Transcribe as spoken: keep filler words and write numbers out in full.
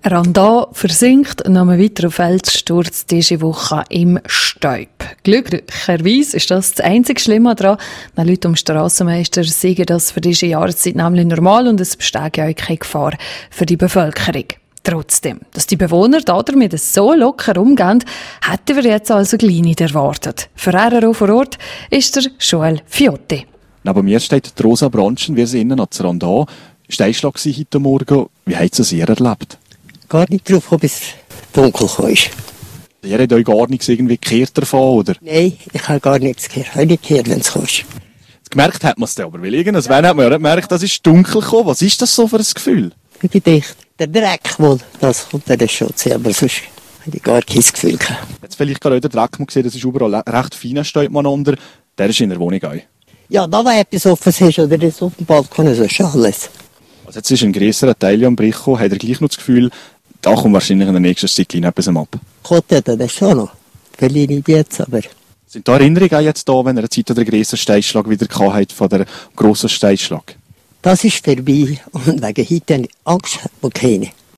Randon versinkt, noch ein weiterer Felssturz diese Woche im Staub. Glücklicherweise ist das das einzige Schlimme daran. Nach Leuten um Strassenmeister sagen das für diese Jahreszeit nämlich normal und es besteht ja auch keine Gefahr für die Bevölkerung. Trotzdem, dass die Bewohner damit so locker umgehen, hätten wir jetzt also gleich nicht erwartet. Für R R O vor Ort ist der Joel Fiotti. Neben mir steht Rosa Branschen, wir sind innen an Randon. Steinschlag war heute Morgen. Wie habt ihr es ihr erlebt? Gar nicht drauf gekommen, bis es dunkel kam. Ihr habt euch gar nichts irgendwie gekehrt davon, oder? Nein, ich habe gar nichts gekehrt. Ich habe nicht gekehrt, wenn es kommt. Gemerkt hat man es dann aber, weil irgendwann ja. hat man ja nicht gemerkt, dass es dunkel kam. Was ist das so für ein Gefühl? Ich bin dicht. Der Dreck wohl, das kommt dann schon zu sehen, aber sonst habe ich gar kein Gefühl gehabt. Jetzt vielleicht gerade auch der Dreck mal gesehen, das ist überall recht fein, steht man unter. Der ist in der Wohnung auch. Ja, da war etwas offen ist, oder das auf dem Balkon, das ist alles. Also jetzt ist ein grösserer Teil am Brich gekommen. Habt ihr gleich noch das Gefühl, da kommt wahrscheinlich in der nächsten Zeit etwas ab? Kommt ja das schon noch. Vielleicht nicht jetzt, aber... Sind da Erinnerungen auch jetzt da, wenn ihr eine Zeit oder einen grösseren Steinschlag wieder gehabt habt, von der grossen Steinschlag? Das ist vorbei und wegen heute habe ich Angst, wo keine.